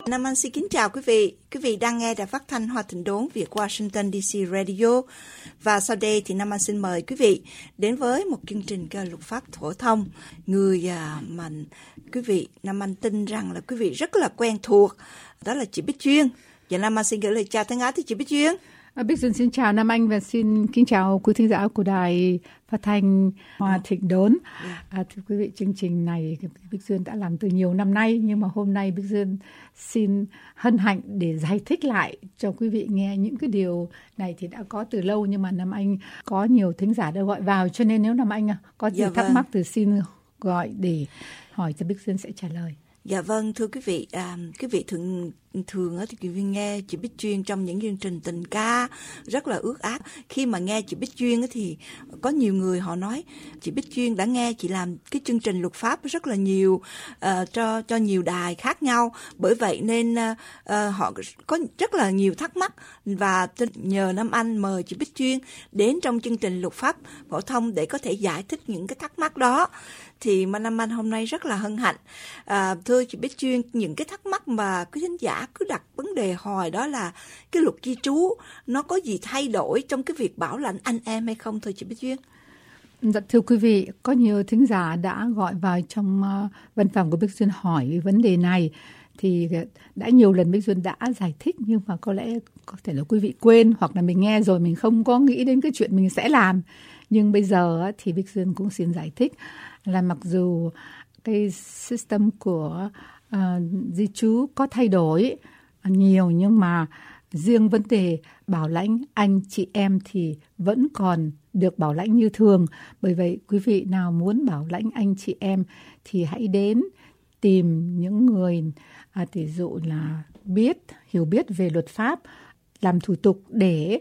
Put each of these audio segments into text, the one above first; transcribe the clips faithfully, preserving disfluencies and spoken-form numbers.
Nam Anh xin kính chào quý vị. Quý vị đang nghe đài phát thanh Hoa Thịnh Đốn Việt Washington đê xê Radio. Và sau đây thì Nam Anh xin mời quý vị đến với một chương trình cơ luật pháp phổ thông. Người à, mà quý vị, Nam Anh tin rằng là quý vị rất là quen thuộc. Đó là chị Bích Duyên. Và Nam Anh xin gửi lời chào thân ái tới chị Bích Duyên. À, Bích Duyên xin chào Nam Anh và xin kính chào quý thính giả của đài phát thanh Hoa Thịnh Đốn. À, thưa quý vị, chương trình này Bích Duyên đã làm từ nhiều năm nay, nhưng mà hôm nay Bích Duyên xin hân hạnh để giải thích lại cho quý vị nghe. Những cái điều này thì đã có từ lâu, nhưng mà Nam Anh có nhiều thính giả đã gọi vào, cho nên nếu Nam Anh có gì dạ thắc vâng. mắc thì xin gọi để hỏi cho Bích Duyên sẽ trả lời. Dạ vâng, thưa quý vị, à, quý vị thường thường thì quý vị nghe chị Bích Duyên trong những chương trình tình ca rất là ước ác. Khi mà nghe chị Bích Duyên thì có nhiều người họ nói chị Bích Duyên đã nghe chị làm cái chương trình luật pháp rất là nhiều uh, cho cho nhiều đài khác nhau, bởi vậy nên uh, uh, họ có rất là nhiều thắc mắc và nhờ Nam Anh mời chị Bích Duyên đến trong chương trình luật pháp phổ thông để có thể giải thích những cái thắc mắc đó. Thì mà Nam Anh hôm nay rất là hân hạnh. À, thưa chị Bích Duyên, những cái thắc mắc mà quý khán giả cứ đặt vấn đề hoài đó là cái luật di trú nó có gì thay đổi trong cái việc bảo lãnh anh em hay không, thưa chị Bích Duyên? Dạ, thưa quý vị, có nhiều thính giả đã gọi vào trong uh, văn phòng của Bích Duyên hỏi về vấn đề này. Thì đã nhiều lần Bích Duyên đã giải thích, nhưng mà có lẽ có thể là quý vị quên, hoặc là mình nghe rồi mình không có nghĩ đến cái chuyện mình sẽ làm. Nhưng bây giờ thì Bích Duyên cũng xin giải thích là mặc dù cái system của uh, di trú có thay đổi nhiều, nhưng mà riêng vấn đề bảo lãnh anh chị em thì vẫn còn được bảo lãnh như thường. Bởi vậy quý vị nào muốn bảo lãnh anh chị em thì hãy đến tìm những người à, tỷ dụ là biết, hiểu biết về luật pháp, làm thủ tục để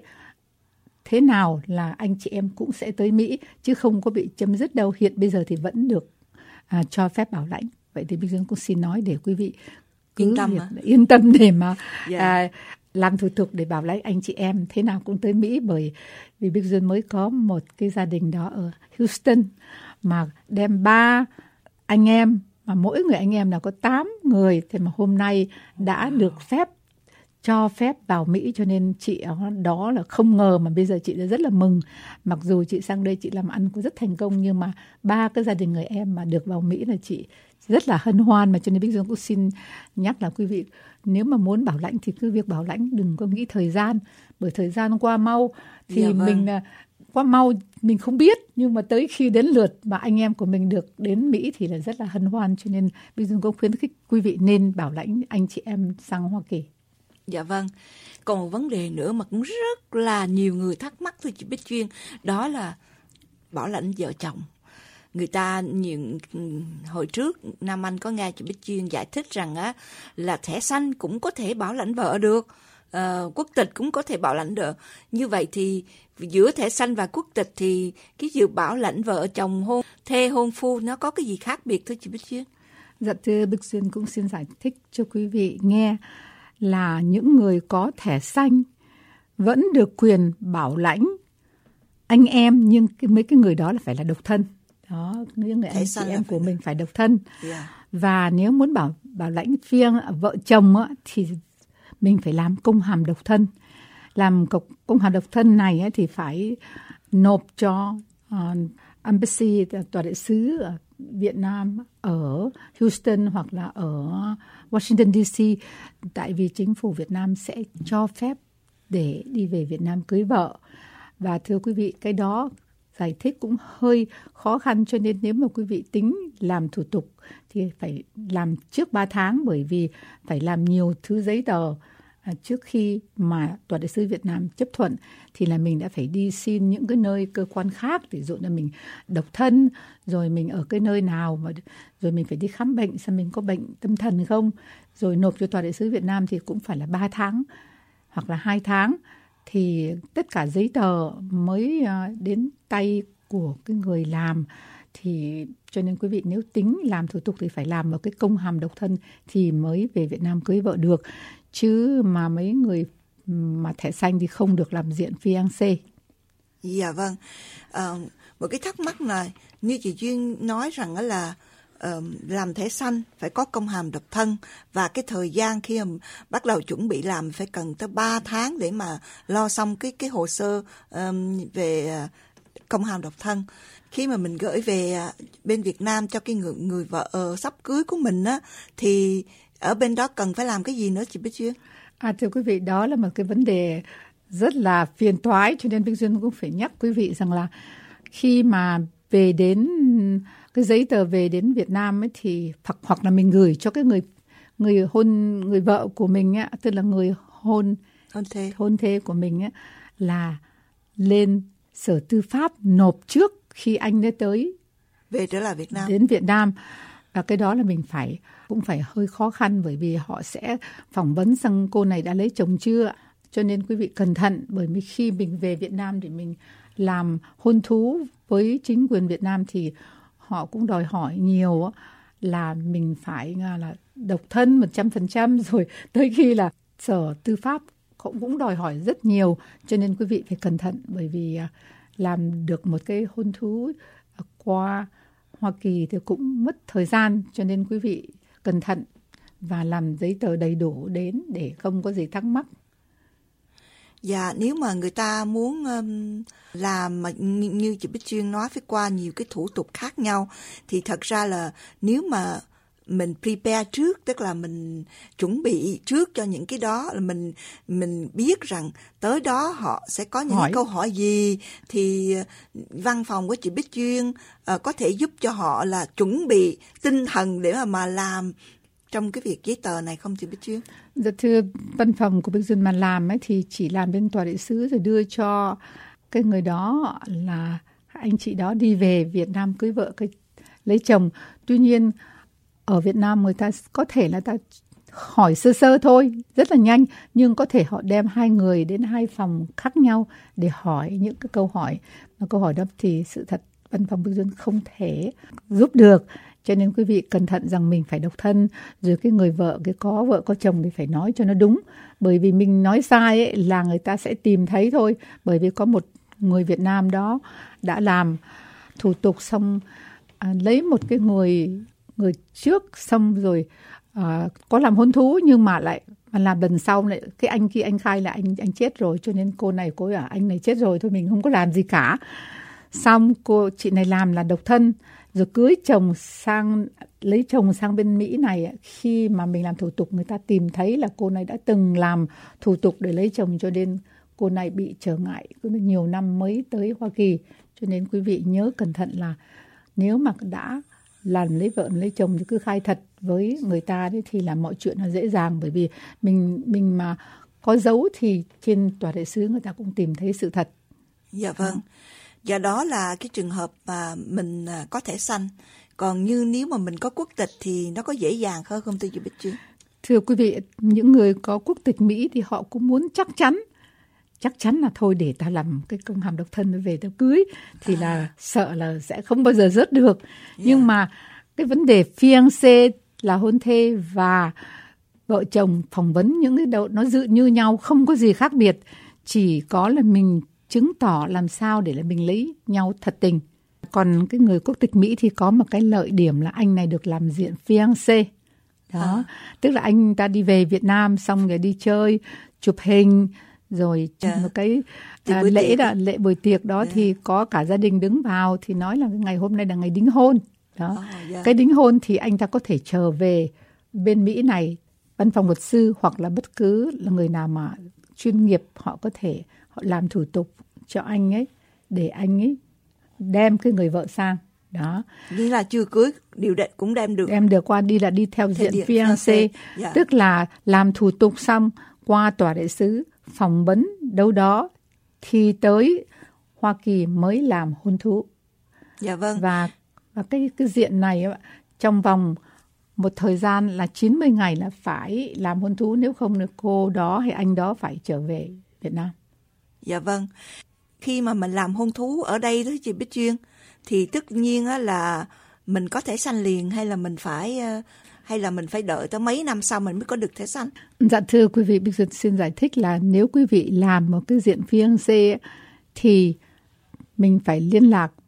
thế nào là anh chị em cũng sẽ tới Mỹ, chứ không có bị chấm dứt đâu. Hiện bây giờ thì vẫn được à, cho phép bảo lãnh. Vậy thì Bích Duyên cũng xin nói để quý vị cứ yên tâm, yên tâm để mà yeah. à, làm thủ tục để bảo lãnh anh chị em thế nào cũng tới Mỹ. Bởi vì Bích Duyên mới có một cái gia đình đó ở Houston mà đem ba anh em, mà mỗi người anh em là có tám người, thế mà hôm nay đã được phép cho phép vào Mỹ, cho nên chị đó là không ngờ, mà bây giờ chị đã rất là mừng. Mặc dù chị sang đây chị làm ăn cũng rất thành công, nhưng mà ba cái gia đình người em mà được vào Mỹ là chị rất là hân hoan. Mà cho nên Bích Duyên cũng xin nhắc là quý vị nếu mà muốn bảo lãnh thì cứ việc bảo lãnh, đừng có nghĩ thời gian, bởi thời gian qua mau thì dạ, vâng. mình qua mau mình không biết, nhưng mà tới khi đến lượt mà anh em của mình được đến Mỹ thì là rất là hân hoan. Cho nên Bích Duyên cũng khuyến khích quý vị nên bảo lãnh anh chị em sang Hoa Kỳ. Dạ vâng. Còn một vấn đề nữa mà cũng rất là nhiều người thắc mắc thưa chị Bích Duyên, đó là bảo lãnh vợ chồng. Người ta những hồi trước Nam Anh có nghe chị Bích Duyên giải thích rằng á là thẻ xanh cũng có thể bảo lãnh vợ được, uh, quốc tịch cũng có thể bảo lãnh được. Như vậy thì giữa thẻ xanh và quốc tịch thì cái việc bảo lãnh vợ chồng hôn thê hôn phu nó có cái gì khác biệt thưa chị Bích Duyên? Dạ thưa Bích Duyên cũng xin giải thích cho quý vị nghe là những người có thẻ xanh vẫn được quyền bảo lãnh anh em, nhưng cái, mấy cái người đó là phải là độc thân. Đó, những người thẻ anh chị em của mình phải độc thân. Yeah. Và nếu muốn bảo bảo lãnh riêng vợ chồng á, thì mình phải làm công hàm độc thân. Làm công hàm độc thân này á, thì phải nộp cho uh, embassy, tòa đại sứ ở Việt Nam ở Houston hoặc là ở Washington đê xê, tại vì chính phủ Việt Nam sẽ cho phép để đi về Việt Nam cưới vợ. Và thưa quý vị, cái đó giải thích cũng hơi khó khăn, cho nên nếu mà quý vị tính làm thủ tục thì phải làm trước ba tháng, bởi vì phải làm nhiều thứ giấy tờ trước khi mà tòa đại sứ Việt Nam chấp thuận. Thì là mình đã phải đi xin những cái nơi cơ quan khác, ví dụ là mình độc thân, rồi mình ở cái nơi nào, mà rồi mình phải đi khám bệnh xem mình có bệnh tâm thần không, rồi nộp cho tòa đại sứ Việt Nam thì cũng phải là ba tháng hoặc là hai tháng thì tất cả giấy tờ mới đến tay của cái người làm. Thì cho nên quý vị nếu tính làm thủ tục thì phải làm một cái công hàm độc thân thì mới về Việt Nam cưới vợ được, chứ mà mấy người mà thẻ xanh thì không được làm diện fiancé. Dạ vâng. À, một cái thắc mắc này như chị Duyên nói rằng là uh, làm thẻ xanh phải có công hàm độc thân, và cái thời gian khi mà bắt đầu chuẩn bị làm phải cần tới ba tháng để mà lo xong cái cái hồ sơ um, về uh, công hàm độc thân. Khi mà mình gửi về uh, bên Việt Nam cho cái người, người vợ uh, sắp cưới của mình á, thì ở bên đó cần phải làm cái gì nữa chị Bích Duyên? À, thưa quý vị, đó là một cái vấn đề rất là phiền toái, cho nên Bích Duyên cũng phải nhắc quý vị rằng là khi mà về đến cái giấy tờ về đến Việt Nam ấy, thì hoặc hoặc là mình gửi cho cái người người hôn người vợ của mình á, tức là người hôn hôn thê hôn thê của mình á, là lên Sở Tư pháp nộp trước khi anh ấy tới về trở lại Việt Nam đến Việt Nam. Và cái đó là mình phải cũng phải hơi khó khăn, bởi vì họ sẽ phỏng vấn rằng cô này đã lấy chồng chưa. Cho nên quý vị cẩn thận, bởi vì khi mình về Việt Nam để mình làm hôn thú với chính quyền Việt Nam thì họ cũng đòi hỏi nhiều, là mình phải là độc thân một trăm phần trăm, rồi tới khi là Sở Tư pháp cũng cũng đòi hỏi rất nhiều. Cho nên quý vị phải cẩn thận, bởi vì làm được một cái hôn thú qua Hoa Kỳ thì cũng mất thời gian, cho nên quý vị cẩn thận và làm giấy tờ đầy đủ đến để không có gì thắc mắc. Và nếu mà người ta muốn um, làm mà như chị Bích Duyên nói phải qua nhiều cái thủ tục khác nhau, thì thật ra là nếu mà mình prepare trước, tức là mình chuẩn bị trước cho những cái đó, là mình mình biết rằng tới đó họ sẽ có những hỏi. câu hỏi gì, thì văn phòng của chị Bích Duyên uh, có thể giúp cho họ là chuẩn bị tinh thần để mà mà làm trong cái việc giấy tờ này không chị Bích Duyên? Dạ thưa, văn phòng của Bích Duyên mà làm ấy thì chỉ làm bên tòa đại sứ rồi đưa cho cái người đó, là anh chị đó đi về Việt Nam cưới vợ, cái lấy chồng. Tuy nhiên ở Việt Nam người ta có thể là ta hỏi sơ sơ thôi, rất là nhanh, nhưng có thể họ đem hai người đến hai phòng khác nhau để hỏi những cái câu hỏi. Mà câu hỏi đó thì sự thật văn phòng Bích Duyên không thể giúp được. Cho nên quý vị cẩn thận rằng mình phải độc thân, rồi cái người vợ, cái có vợ có chồng thì phải nói cho nó đúng. Bởi vì mình nói sai ấy, là người ta sẽ tìm thấy thôi. Bởi vì có một người Việt Nam đó đã làm thủ tục xong, à, lấy một cái người người trước, xong rồi à, có làm hôn thú, nhưng mà lại mà làm lần sau lại cái anh kia anh khai là anh anh chết rồi, cho nên cô này cô à anh này chết rồi thôi, mình không có làm gì cả. Xong cô chị này làm là độc thân, rồi cưới chồng sang, lấy chồng sang bên Mỹ này. Khi mà mình làm thủ tục, người ta tìm thấy là cô này đã từng làm thủ tục để lấy chồng, cho nên cô này bị trở ngại nhiều năm mới tới Hoa Kỳ. Cho nên quý vị nhớ cẩn thận là nếu mà đã làm lấy vợ lấy chồng thì cứ khai thật với người ta đấy, thì là mọi chuyện nó dễ dàng. Bởi vì mình mình mà có dấu thì trên tòa đại sứ người ta cũng tìm thấy sự thật. Dạ vâng. Và đó là cái trường hợp mà mình có thẻ xanh. Còn như nếu mà mình có quốc tịch thì nó có dễ dàng hơn không thưa chị Bích Duyên? Thưa quý vị, những người có quốc tịch Mỹ thì họ cũng muốn chắc chắn. Chắc chắn là thôi để ta làm cái công hàm độc thân về ta cưới, thì à. là sợ là sẽ không bao giờ rớt được. Yeah. Nhưng mà cái vấn đề fiancé là hôn thê và vợ chồng phỏng vấn những cái đầu nó dự như nhau, không có gì khác biệt. Chỉ có là mình chứng tỏ làm sao để là mình lấy nhau thật tình. Còn cái người quốc tịch Mỹ thì có một cái lợi điểm là anh này được làm diện fiancé. Đó, à. Tức là anh ta đi về Việt Nam xong rồi đi chơi, chụp hình, rồi yeah. một cái à, lễ đó, lễ buổi tiệc đó yeah. thì có cả gia đình đứng vào, thì nói là cái ngày hôm nay là ngày đính hôn. Đó, oh, yeah. Cái đính hôn thì anh ta có thể trở về bên Mỹ này, văn phòng luật sư hoặc là bất cứ là người nào mà chuyên nghiệp, họ có thể họ làm thủ tục cho anh ấy để anh ấy đem cái người vợ sang. Đó, như là chưa cưới điều đệ cũng đem được đem được qua, đi là đi theo diện fiancé, yeah. Tức là làm thủ tục xong qua tòa đại sứ, phỏng vấn đâu đó thì tới Hoa Kỳ mới làm hôn thú. Dạ vâng. Và, và cái, cái diện này trong vòng một thời gian là chín mươi ngày là phải làm hôn thú, nếu không được cô đó hay anh đó phải trở về Việt Nam. Dạ vâng. Khi mà mình làm hôn thú ở đây đó chị Bích Duyên, thì tất nhiên là mình có thẻ xanh liền hay là mình phải hay là mình phải đợi tới mấy năm sau mình mới có được thẻ xanh? Dạ thưa quý vị, Bích Duyên xin giải thích là nếu quý vị làm một cái diện fiancé thì mình phải liên lạc với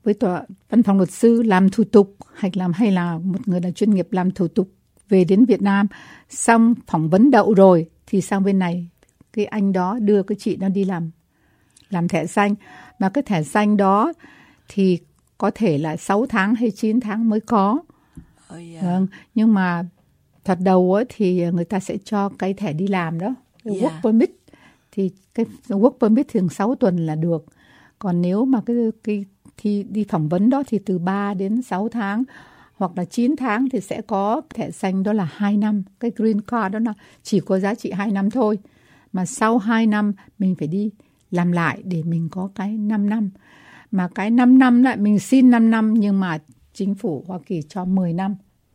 với tòa văn phòng luật sư làm thủ tục hay làm hay là một người là chuyên nghiệp làm thủ tục về đến Việt Nam, xong phỏng vấn đậu rồi thì sang bên này cái anh đó đưa cái chị nó đi làm làm thẻ xanh, mà cái thẻ xanh đó thì có thể là sáu tháng hay chín tháng mới có. Oh, yeah. Vâng, nhưng mà thật đầu ấy, thì người ta sẽ cho cái thẻ đi làm đó, cái Yeah. work permit. Thì cái work permit thường sáu tuần là được. Còn nếu mà cái, cái thì đi phỏng vấn đó thì từ ba đến sáu tháng hoặc là chín tháng thì sẽ có thẻ xanh, đó là hai năm. Cái green card đó là chỉ có giá trị hai năm thôi. Mà sau hai năm mình phải đi làm lại để mình có cái năm năm. Mà cái năm năm lại mình xin năm năm nhưng mà chính phủ Hoa Kỳ cho mười năm.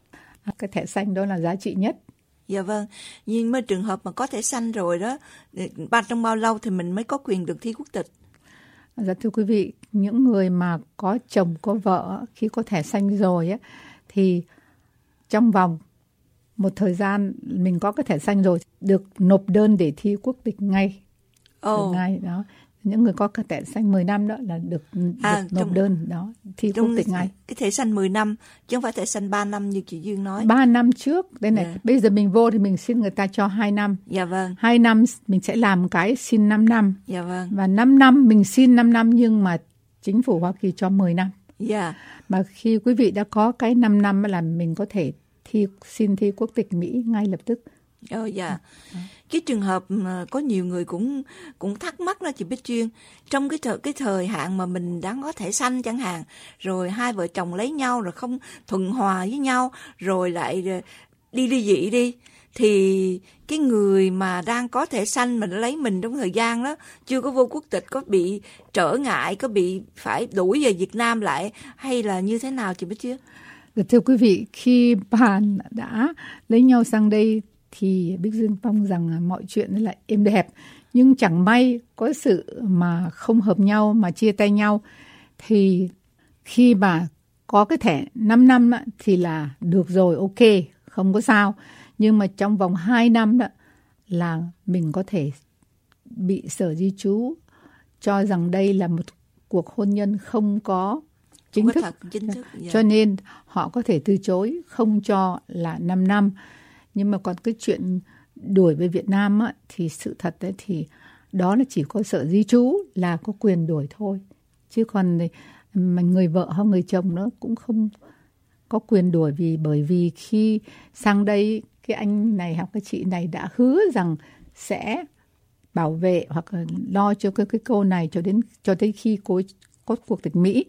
Cái thẻ xanh đó là giá trị nhất. Dạ vâng, nhưng mà trường hợp mà có thẻ xanh rồi đó, ba trong bao lâu thì mình mới có quyền được thi quốc tịch? Dạ thưa quý vị, những người mà có chồng có vợ khi có thẻ xanh rồi á, thì trong vòng một thời gian mình có cái thẻ xanh rồi được nộp đơn để thi quốc tịch ngay. Oh. Được ngay đó. Những người có cái thẻ xanh mười năm đó là được, à, được nộp trong, đơn đó thi quốc tịch ngay. Cái thẻ xanh mười năm chứ không phải thẻ xanh ba năm như chị Dương nói. ba năm trước, đây này, Yeah. bây giờ mình vô thì mình xin người ta cho hai năm. Dạ vâng. hai năm mình sẽ làm cái xin năm năm. Dạ vâng. Và năm năm mình xin năm năm nhưng mà chính phủ Hoa Kỳ cho mười năm. Dạ. Mà khi quý vị đã có cái năm năm là mình có thể thi xin thi quốc tịch Mỹ ngay lập tức. Oh, dạ. À. Cái trường hợp mà có nhiều người cũng cũng thắc mắc đó chị Bích Chuyên, trong cái thời, cái thời hạn mà mình đang có thẻ xanh chẳng hạn, rồi hai vợ chồng lấy nhau rồi không thuận hòa với nhau, rồi lại đi ly dị đi, thì cái người mà đang có thẻ xanh mà lấy mình trong thời gian đó chưa có vô quốc tịch có bị trở ngại, có bị phải đuổi về Việt Nam lại hay là như thế nào chị Bích Chuyên? Thưa quý vị, khi bạn đã lấy nhau sang đây thì Bích Dương mong rằng mọi chuyện là êm đẹp. Nhưng chẳng may có sự mà không hợp nhau mà chia tay nhau, thì khi mà có cái thẻ năm năm thì là được rồi, ok, không có sao. Nhưng mà trong vòng hai năm đó là mình có thể bị Sở Di trú cho rằng đây là một cuộc hôn nhân không có chính thức. Thật, chính thức yeah. Cho nên họ có thể từ chối không cho là năm năm. Nhưng mà còn cái chuyện đuổi về Việt Nam á, thì sự thật ấy, thì đó là chỉ có Sở Di trú là có quyền đuổi thôi. Chứ còn mà người vợ hay người chồng nó cũng không có quyền đuổi, vì bởi vì khi sang đây cái anh này hoặc cái chị này đã hứa rằng sẽ bảo vệ hoặc là lo cho cái, cái cô này cho đến cho tới khi cô có quốc tịch Mỹ.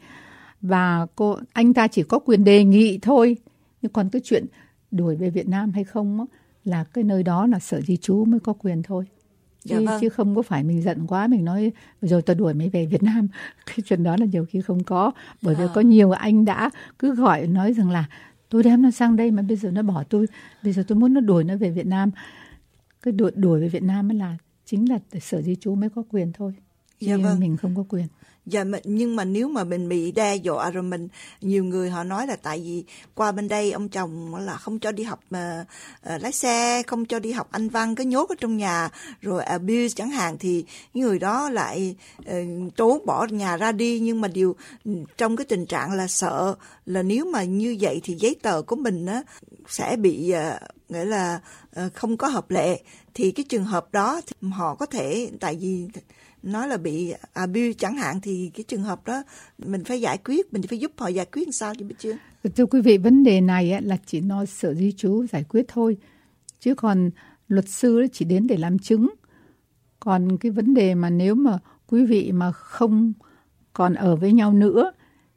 Và cô anh ta chỉ có quyền đề nghị thôi. Nhưng còn cái chuyện đuổi về Việt Nam hay không á, là cái nơi đó là Sở Di trú mới có quyền thôi. Chứ, dạ vâng. chứ không có phải mình giận quá mình nói rồi tôi đuổi mới về Việt Nam. Cái chuyện đó là nhiều khi không có. Bởi vì à. có nhiều anh đã cứ gọi nói rằng là tôi đem nó sang đây mà bây giờ nó bỏ tôi, bây giờ tôi muốn nó đuổi nó về Việt Nam. Cái đuổi, đuổi về Việt Nam mới là chính là Sở Di trú mới có quyền thôi. Chứ dạ vâng. mình không có quyền. Dạ, nhưng mà nếu mà mình bị đe dọa rồi mình, nhiều người họ nói là tại vì qua bên đây ông chồng là không cho đi học mà uh, lái xe, không cho đi học Anh văn, cứ nhốt ở trong nhà rồi abuse chẳng hạn, thì người đó lại uh, trốn bỏ nhà ra đi. Nhưng mà điều trong cái tình trạng là sợ là nếu mà như vậy thì giấy tờ của mình á sẽ bị uh, nghĩa là uh, không có hợp lệ, thì cái trường hợp đó thì họ có thể, tại vì nói là bị abuse chẳng hạn, thì cái trường hợp đó mình phải giải quyết, mình phải giúp họ giải quyết làm sao chứ biết chưa? Thưa quý vị, vấn đề này là chỉ nói Sở Di trú giải quyết thôi, chứ còn luật sư chỉ đến để làm chứng. Còn cái vấn đề mà nếu mà quý vị mà không còn ở với nhau nữa,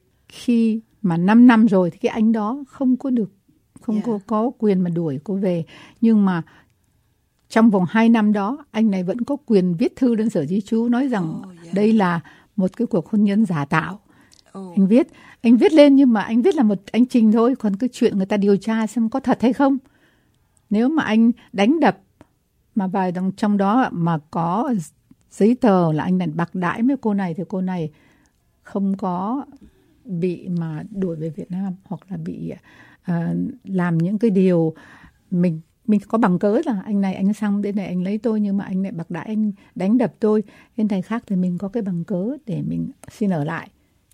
khi mà năm năm rồi thì cái anh đó không có được, không yeah. có, có quyền mà đuổi cô về. Nhưng mà trong vòng hai năm đó, anh này vẫn có quyền viết thư đến Sở Di trú nói rằng oh, yeah. đây là một cái cuộc hôn nhân giả tạo. Oh. Anh viết, anh viết lên nhưng mà anh viết là một anh trình thôi. Còn cái chuyện người ta điều tra xem có thật hay không. Nếu mà anh đánh đập mà vài đồng trong đó mà có giấy tờ là anh này bạc đãi với cô này, thì cô này không có bị mà đuổi về Việt Nam hoặc là bị uh, làm những cái điều mình Mình có bằng cớ là anh này anh sang bên này anh lấy tôi, nhưng mà anh này bạc đãi, anh đánh đập tôi. Bên này khác thì mình có cái bằng cớ để mình xin ở lại.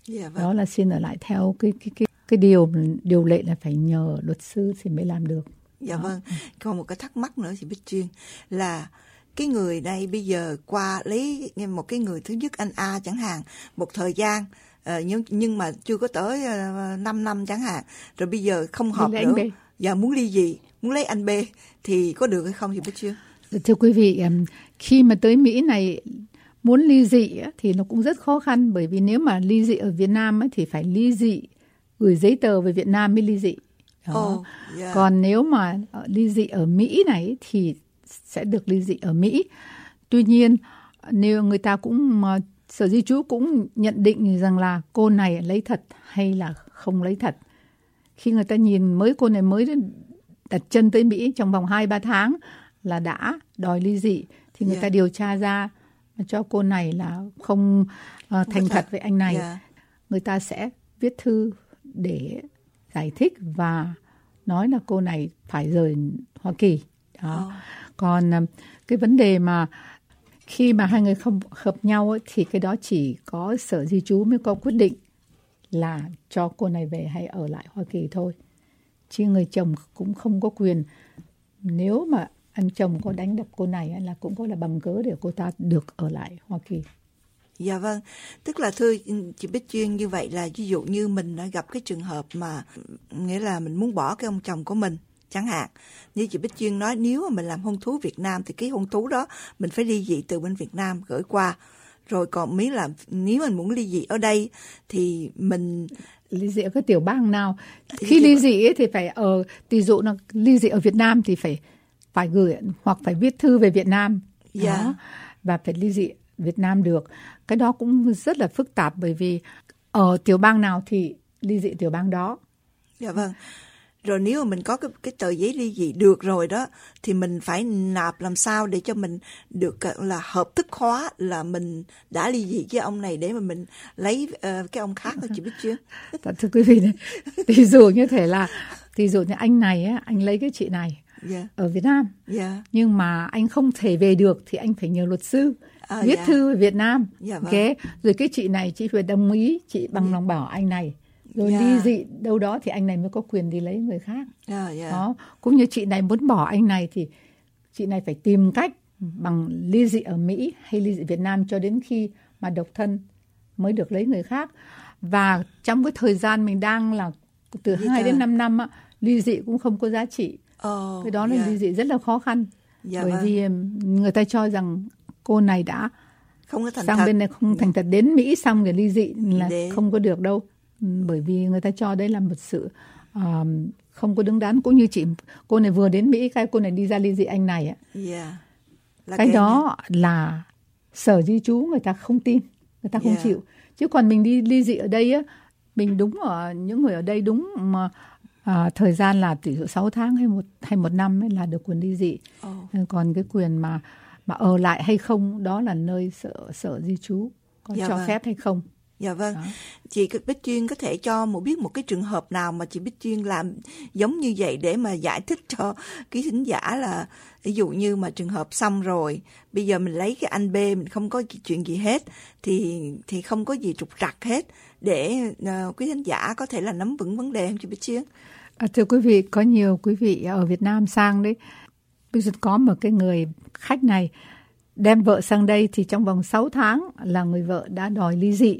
Yeah, vâng. Đó là xin ở lại theo cái cái cái cái điều điều lệ là phải nhờ luật sư thì mới làm được. Dạ đó. Vâng. Còn một cái thắc mắc nữa chị Bích Chuyên là cái người đây bây giờ qua lấy một cái người thứ nhất anh A chẳng hạn, một thời gian uh, nhưng nhưng mà chưa có tới uh, năm năm chẳng hạn, rồi bây giờ không hợp nữa, và muốn ly dị, muốn lấy anh B thì có được hay không chị Bích Chuyên? Thưa quý vị, khi mà tới Mỹ này muốn ly dị thì nó cũng rất khó khăn, bởi vì nếu mà ly dị ở Việt Nam thì phải ly dị, gửi giấy tờ về Việt Nam mới ly dị. Đó. Oh, yeah. Còn nếu mà ly dị ở Mỹ này thì sẽ được ly dị ở Mỹ. Tuy nhiên, nếu người ta cũng, Sở Di trú cũng nhận định rằng là cô này lấy thật hay là không lấy thật. Khi người ta nhìn mới cô này mới đặt chân tới Mỹ trong vòng hai ba tháng là đã đòi ly dị, thì người yeah. ta điều tra ra cho cô này là không uh, thành thật với anh này. Yeah. Người ta sẽ viết thư để giải thích và nói là cô này phải rời Hoa Kỳ. Đó. Oh. Còn uh, cái vấn đề mà khi mà hai người không hợp nhau ấy, thì cái đó chỉ có Sở Di trú mới có quyết định là cho cô này về hay ở lại Hoa Kỳ thôi. Chứ người chồng cũng không có quyền, nếu mà anh chồng có đánh đập cô này là cũng có là bằng cớ để cô ta được ở lại Hoa Kỳ. Dạ vâng, tức là thưa chị Bích Chuyên, như vậy là ví dụ như mình đã gặp cái trường hợp mà nghĩa là mình muốn bỏ cái ông chồng của mình chẳng hạn, như chị Bích Chuyên nói, nếu mà mình làm hôn thú Việt Nam thì cái hôn thú đó mình phải ly dị từ bên Việt Nam gửi qua. Rồi còn mấy là nếu mình muốn ly dị ở đây thì mình ly dị ở cái tiểu bang nào. Khi ly dị thì phải ở, ví dụ là ly dị ở Việt Nam thì phải phải gửi hoặc phải viết thư về Việt Nam. Yeah. Đó, và phải ly dị Việt Nam được. Cái đó cũng rất là phức tạp, bởi vì ở tiểu bang nào thì ly dị tiểu bang đó. Dạ vâng. Rồi nếu mà mình có cái, cái tờ giấy ly dị được rồi đó thì mình phải nạp làm sao để cho mình được là hợp thức hóa là mình đã ly dị với ông này để mà mình lấy uh, cái ông khác thôi chị biết chưa? Thưa quý vị này, ví dụ như thế là ví dụ như anh này á, anh lấy cái chị này yeah. ở Việt Nam, yeah. nhưng mà anh không thể về được thì anh phải nhờ luật sư à, viết yeah. thư về Việt Nam. Yeah, vâng. Okay. Rồi cái chị này chị phải đồng ý, chị bằng yeah. lòng bảo anh này. Rồi yeah. ly dị đâu đó thì anh này mới có quyền đi lấy người khác. Yeah, yeah. Đó. Cũng như chị này muốn bỏ anh này thì chị này phải tìm cách bằng ly dị ở Mỹ hay ly dị Việt Nam cho đến khi mà độc thân mới được lấy người khác. Và trong cái thời gian mình đang là từ hai đến năm năm á, ly dị cũng không có giá trị. Oh, cái đó là yeah. ly dị rất là khó khăn. Yeah, bởi vâng. vì người ta cho rằng cô này đã không có thành sang thật. Bên này không thành thật, đến Mỹ xong rồi ly dị là để... không có được đâu. Bởi vì người ta cho đấy là một sự uh, không có đứng đắn. Cũng như chị, cô này vừa đến Mỹ, cái cô này đi ra ly dị anh này ạ. Yeah. Cái, cái đó nha. Là Sở Di trú người ta không tin, người ta không yeah. chịu. Chứ còn mình đi ly dị ở đây á, mình đúng ở những người ở đây đúng mà uh, thời gian là tỷ dụ sáu tháng hay một hay một năm ấy là được quyền ly dị. Oh. Còn cái quyền mà mà ở lại hay không đó là nơi sở sở di trú có yeah, cho vâng. phép hay không. Dạ vâng. Đó. Chị Bích Chuyên có thể cho một biết một cái trường hợp nào mà chị Bích Chuyên làm giống như vậy để mà giải thích cho cái thính giả là ví dụ như mà trường hợp xong rồi, bây giờ mình lấy cái anh B, mình không có chuyện gì hết thì thì không có gì trục trặc hết, để uh, quý thính giả có thể là nắm vững vấn đề không chị Bích Chuyên? À, thưa quý vị, có nhiều quý vị ở Việt Nam sang đấy. Bây giờ có một cái người khách này đem vợ sang đây thì trong vòng sáu tháng là người vợ đã đòi ly dị.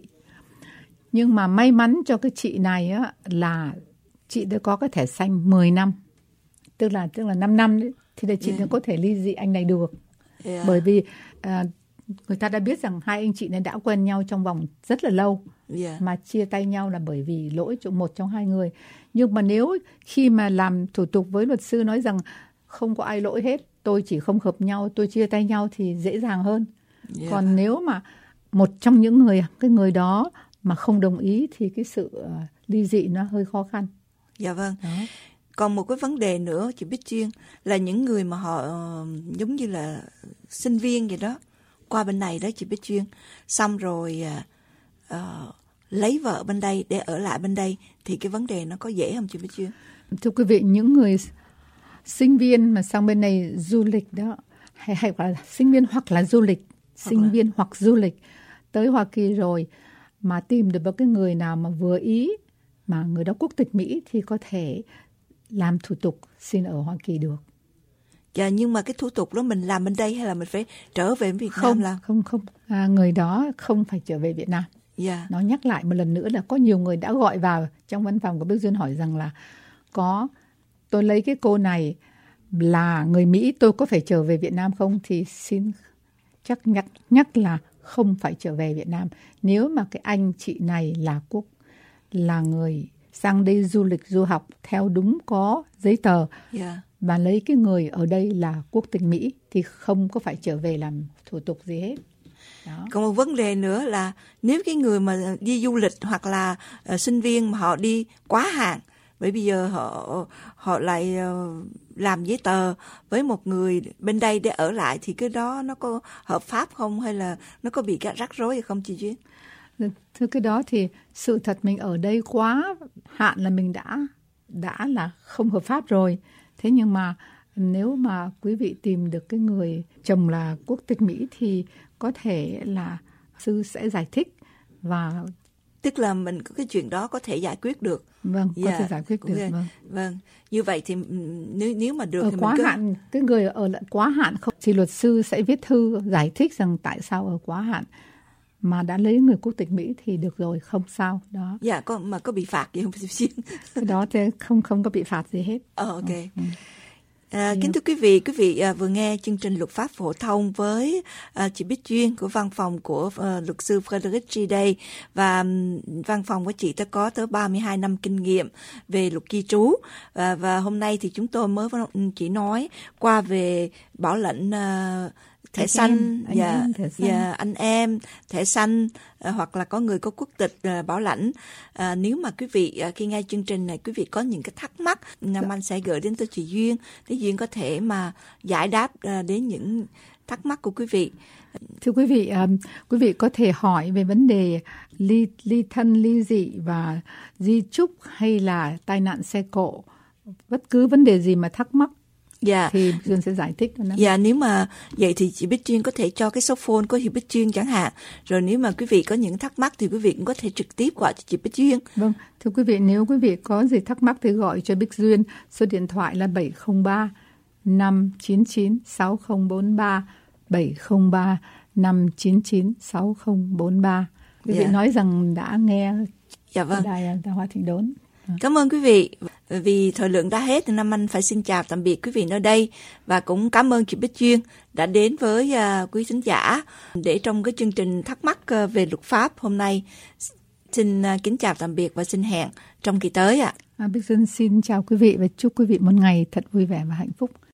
Nhưng mà may mắn cho cái chị này á, là chị đã có cái thẻ xanh mười năm. Tức là tức là năm năm đấy, thì là chị yeah. đã có thể ly dị anh này được. Yeah. Bởi vì à, người ta đã biết rằng hai anh chị này đã quen nhau trong vòng rất là lâu. Yeah. Mà chia tay nhau là bởi vì lỗi của một trong hai người. Nhưng mà nếu khi mà làm thủ tục với luật sư nói rằng không có ai lỗi hết, tôi chỉ không hợp nhau, tôi chia tay nhau thì dễ dàng hơn. Yeah. Còn nếu mà một trong những người, cái người đó mà không đồng ý thì cái sự uh, ly dị nó hơi khó khăn. Dạ vâng. Đó. Còn một cái vấn đề nữa chị Bích Chuyên là những người mà họ uh, giống như là sinh viên vậy đó, qua bên này đó chị Bích Chuyên, xong rồi uh, uh, lấy vợ bên đây để ở lại bên đây thì cái vấn đề nó có dễ không chị Bích Chuyên? Thưa quý vị, những người sinh viên mà sang bên này du lịch đó, hay hay là sinh viên hoặc là du lịch, sinh viên hoặc du lịch tới Hoa Kỳ rồi mà tìm được một cái người nào mà vừa ý, mà người đó quốc tịch Mỹ thì có thể làm thủ tục xin ở Hoa Kỳ được. Dạ, nhưng mà cái thủ tục đó mình làm bên đây hay là mình phải trở về Việt không, Nam làm? Không, không, à, người đó không phải trở về Việt Nam. Dạ. Nó nhắc lại một lần nữa là có nhiều người đã gọi vào trong văn phòng của Bích Duyên hỏi rằng là có tôi lấy cái cô này là người Mỹ, tôi có phải trở về Việt Nam không? Thì xin chắc nhắc nhắc là không phải trở về Việt Nam. Nếu mà cái anh chị này là quốc là người sang đây du lịch du học theo đúng có giấy tờ, Yeah. và lấy cái người ở đây là quốc tịch Mỹ thì không có phải trở về làm thủ tục gì hết. Đó. Còn một vấn đề nữa là nếu cái người mà đi du lịch hoặc là uh, sinh viên mà họ đi quá hạn, bởi bây giờ họ họ lại uh, làm giấy tờ với một người bên đây để ở lại, thì cái đó nó có hợp pháp không, hay là nó có bị rắc rối hay không chị Duyên? Thưa, cái đó thì sự thật mình ở đây quá hạn là mình đã đã là không hợp pháp rồi. Thế nhưng mà nếu mà quý vị tìm được cái người chồng là quốc tịch Mỹ thì có thể là sư sẽ giải thích, và tức là mình có cái chuyện đó có thể giải quyết được. Vâng, có yeah. thể giải quyết được. Yeah. Vâng. Vâng, như vậy thì nếu nếu mà được ở thì quá mình cứ... hạn, cái người ở lại quá hạn không thì luật sư sẽ viết thư giải thích rằng tại sao ở quá hạn, mà đã lấy người quốc tịch Mỹ thì được rồi, không sao đó. Dạ, có mà có bị phạt gì không? Cái đó thì không không có bị phạt gì hết. Ờ, ok. Ừ. À, kính thưa quý vị, quý vị à, vừa nghe chương trình luật pháp phổ thông với à, chị Bích Duyên của văn phòng của à, luật sư Frederick G. Day, và um, văn phòng của chị đã có tới ba mươi hai năm kinh nghiệm về luật di trú, à, và hôm nay thì chúng tôi mới chỉ nói qua về bảo lãnh à, thẻ anh xanh, em, anh, và, em, thẻ xanh. và anh em, thẻ xanh, à, hoặc là có người có quốc tịch à, bảo lãnh. À, nếu mà quý vị à, khi nghe chương trình này quý vị có những cái thắc mắc, Nam Anh sẽ gửi đến tới chị Duyên, để Duyên có thể mà giải đáp à, đến những thắc mắc của quý vị. Thưa quý vị, um, quý vị có thể hỏi về vấn đề ly, ly thân, ly dị và di chúc hay là tai nạn xe cộ, bất cứ vấn đề gì mà thắc mắc. Dạ. Thì Duyên sẽ giải thích. Dạ, nếu mà vậy thì chị Bích Duyên có thể cho cái số phone của chị Bích Duyên chẳng hạn. Rồi nếu mà quý vị có những thắc mắc thì quý vị cũng có thể trực tiếp gọi cho chị Bích Duyên. Vâng, thưa quý vị, nếu quý vị có gì thắc mắc thì gọi cho Bích Duyên. Số điện thoại là bảy không ba năm chín chín sáu không bốn ba, bảy không ba năm chín chín sáu không bốn ba. Quý vị dạ. nói rằng đã nghe dạ, vâng. Đài Hoa Thịnh Đốn. Cảm ơn quý vị. Vì thời lượng đã hết thì Nam Anh phải xin chào tạm biệt quý vị nơi đây, và cũng cảm ơn chị Bích Duyên đã đến với uh, quý thính giả để trong cái chương trình thắc mắc uh, về luật pháp hôm nay. Xin uh, kính chào tạm biệt và xin hẹn trong kỳ tới ạ. À. À, Bích Duyên xin chào quý vị và chúc quý vị một ngày thật vui vẻ và hạnh phúc.